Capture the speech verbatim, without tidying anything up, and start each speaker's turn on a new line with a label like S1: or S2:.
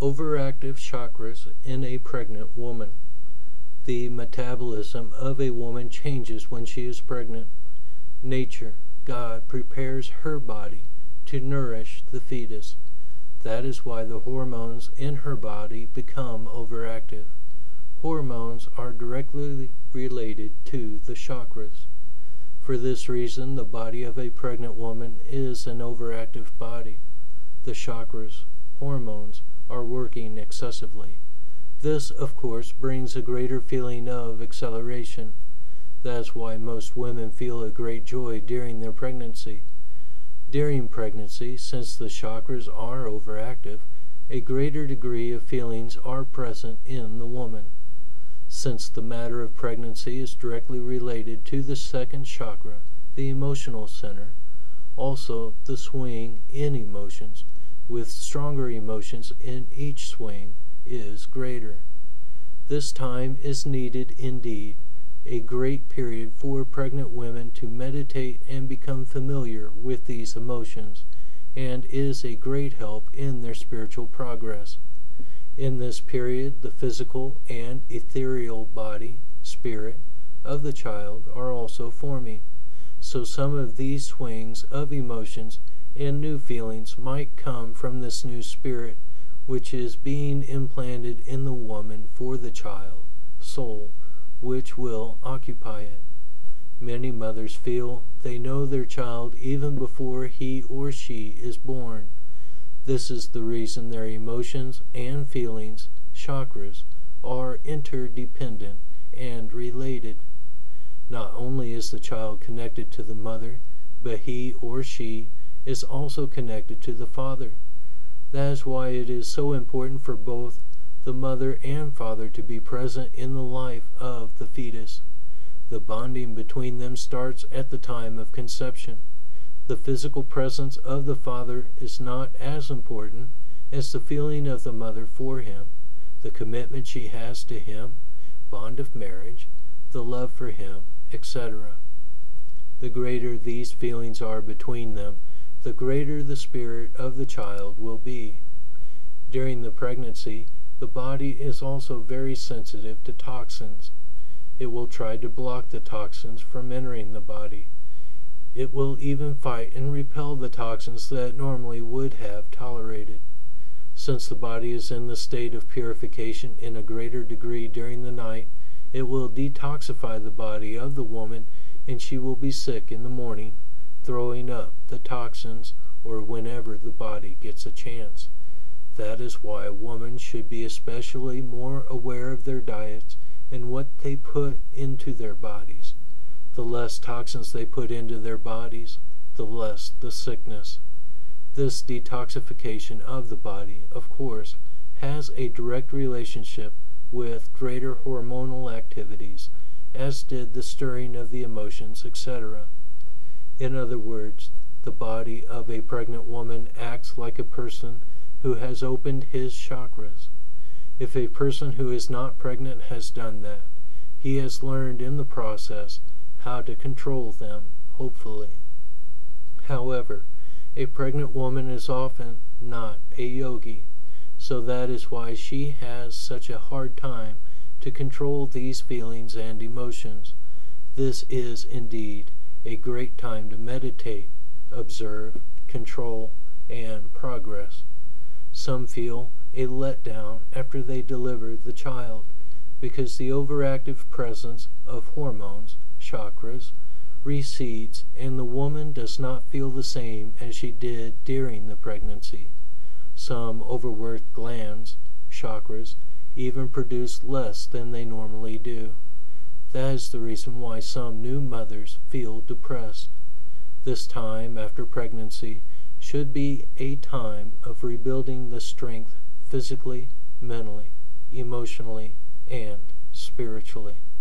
S1: Overactive chakras in a pregnant woman. The metabolism of a woman changes when she is pregnant. Nature, God, prepares her body to nourish the fetus. That is why the hormones in her body become overactive. Hormones are directly related to the chakras. For this reason, the body of a pregnant woman is an overactive body. The chakras, hormones, are working excessively. This, of course, brings a greater feeling of acceleration. That is why most women feel a great joy during their pregnancy. During pregnancy, since the chakras are overactive, a greater degree of feelings are present in the woman. Since the matter of pregnancy is directly related to the second chakra, the emotional center, also the swing in emotions, with stronger emotions in each swing, is greater. This time is needed indeed, a great period for pregnant women to meditate and become familiar with these emotions, and is a great help in their spiritual progress. In this period, the physical and ethereal body, spirit, of the child are also forming, so some of these swings of emotions and new feelings might come from this new spirit, which is being implanted in the woman for the child, soul, which will occupy it. Many mothers feel they know their child even before he or she is born. This is the reason their emotions and feelings, chakras, are interdependent and related. Not only is the child connected to the mother, but he or she is also connected to the father. That is why it is so important for both the mother and father to be present in the life of the fetus. The bonding between them starts at the time of conception. The physical presence of the father is not as important as the feeling of the mother for him, the commitment she has to him, bond of marriage, the love for him, et cetera. The greater these feelings are between them, the greater the spirit of the child will be. During the pregnancy, the body is also very sensitive to toxins. It will try to block the toxins from entering the body. It will even fight and repel the toxins that it normally would have tolerated. Since the body is in the state of purification in a greater degree during the night, it will detoxify the body of the woman, and she will be sick in the morning, throwing up the toxins, or whenever the body gets a chance. That is why women should be especially more aware of their diets and what they put into their bodies. The less toxins they put into their bodies, the less the sickness. This detoxification of the body, of course, has a direct relationship with greater hormonal activities, as did the stirring of the emotions, et cetera. In other words, the body of a pregnant woman acts like a person who has opened his chakras. If a person who is not pregnant has done that, he has learned in the process how to control them, hopefully. However, a pregnant woman is often not a yogi, so that is why she has such a hard time to control these feelings and emotions. This is indeed a great time to meditate, observe, control, and progress. Some feel a letdown after they deliver the child, because the overactive presence of hormones, chakras, recedes, and the woman does not feel the same as she did during the pregnancy. Some overworked glands, chakras, even produce less than they normally do. That is the reason why some new mothers feel depressed. This time after pregnancy should be a time of rebuilding the strength physically, mentally, emotionally, and spiritually.